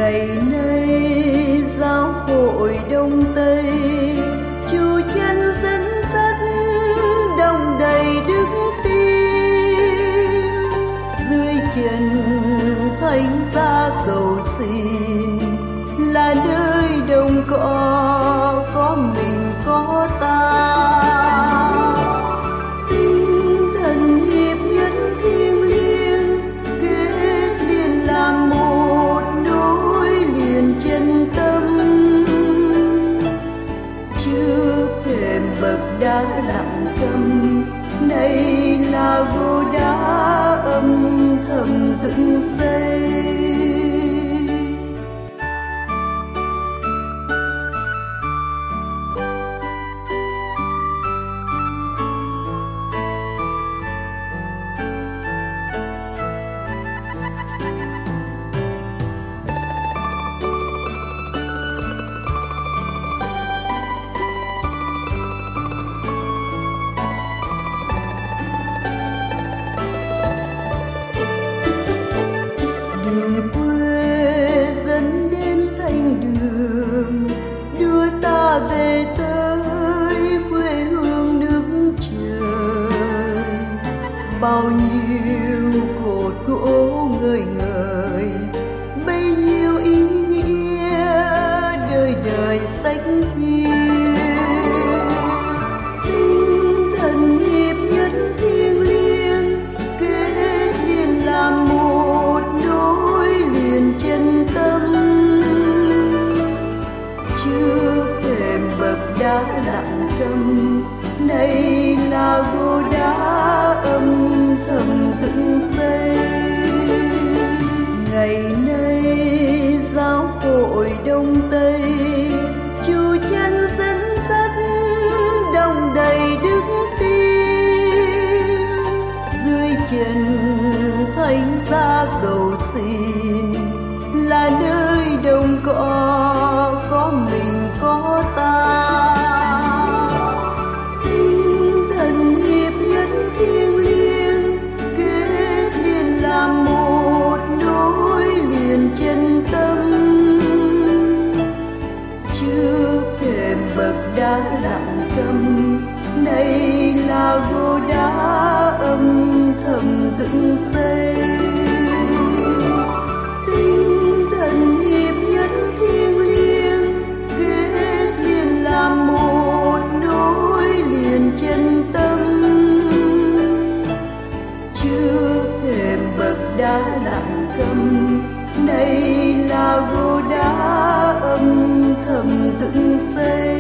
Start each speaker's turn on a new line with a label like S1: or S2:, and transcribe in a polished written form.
S1: Ngày nay giáo hội Đông Tây chu chân dẫn dắt đông đầy đức tin, dưới chân thánh giá cầu xin là nơi đồng có mình có ta. Tinh thần hiệp nhất thiêng liêng kết liền làm một, nối liền chân tâm. Trước thềm bậc đá lặng câm, này là gô đá âm thầm dựng xây. Đường quê dẫn đến thanh đường, đưa ta về tới quê hương nước trời. Bao nhiêu cột gỗ ngời ngời, bấy nhiêu ý nghĩa đời đời sách ghi. Tinh thần hiệp nhất thiêng liêng kết liền làm một, nối liền chân tâm. Trước thềm bậc đá lặng câm, này là gô đá âm thầm dựng xây. Ngày nay giáo hội Đông Tây chu chân dẫn dắt đông đầy đức tin, dưới chân thánh giá cầu xin là nơi đồng có mình có ta. Tinh thần hiệp nhất thiêng liêng kết liền làm một, nối liền chân tâm. Trước thềm bậc đá lặng câm, này là gô đá âm thầm dựng xây. Tinh thần hiệp nhất thiêng liêng kết liền làm một, nối liền chân tâm. Trước thềm bậc đá lặng câm, này là gô đá âm thầm dựng xây.